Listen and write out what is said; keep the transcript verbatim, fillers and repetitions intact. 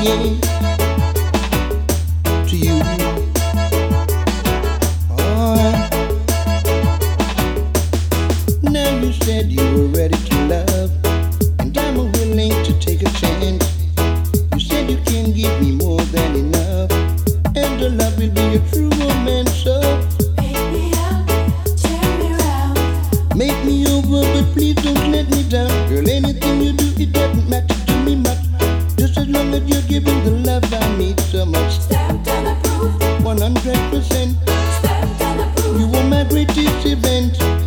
yeah, to you. Oh, now you said you were ready to love, and I'm willing to take a chance. You said you can give me more than enough, and the love will be a true romance. So Make me up, turn me round. make me over, but please don't let me down. Girl, anything you do, it doesn't matter to me much. Just as long as you're giving the love I need so much. Stamped and approved, one hundred percent. stamped and approved. You were my greatest event.